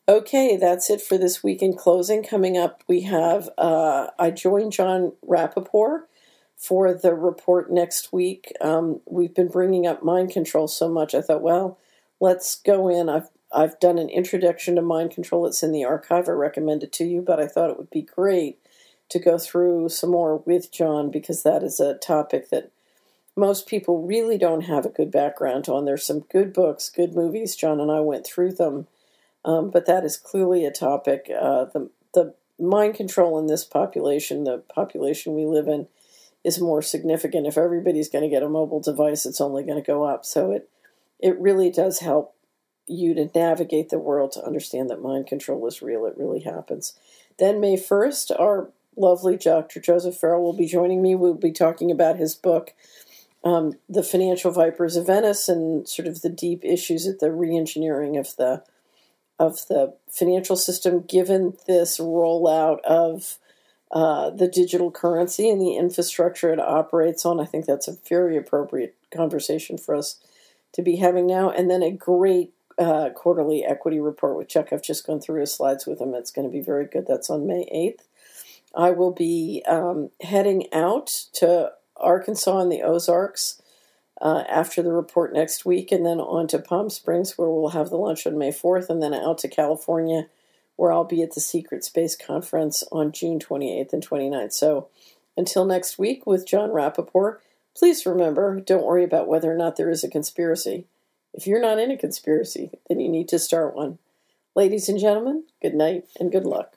Okay, that's it for this week in closing. Coming up, we have I joined Jon Rappoport for the report next week. We've been bringing up mind control so much. I thought, well, let's go in. I've done an introduction to mind control. It's in the archive. I recommend it to you, but I thought it would be great to go through some more with Jon because that is a topic that most people really don't have a good background on. There's some good books, good movies. Jon and I went through them. But that is clearly a topic. The mind control in this population, the population we live in, is more significant. If everybody's going to get a mobile device, it's only going to go up. So it really does help you to navigate the world to understand that mind control is real. It really happens. Then May 1st, our lovely Dr. Joseph Farrell will be joining me. We'll be talking about his book, The Financial Vipers of Venice, and sort of the deep issues at the reengineering of the financial system, given this rollout of the digital currency and the infrastructure it operates on. I think that's a very appropriate conversation for us to be having now. And then a great quarterly equity report with Chuck. I've just gone through his slides with him. It's going to be very good. That's on May 8th. I will be heading out to Arkansas and the Ozarks after the report next week, and then on to Palm Springs, where we'll have the lunch on May 4th, and then out to California, where I'll be at the Secret Space Conference on June 28th and 29th. So until next week with Jon Rappoport, please remember, don't worry about whether or not there is a conspiracy. If you're not in a conspiracy, then you need to start one. Ladies and gentlemen, good night and good luck.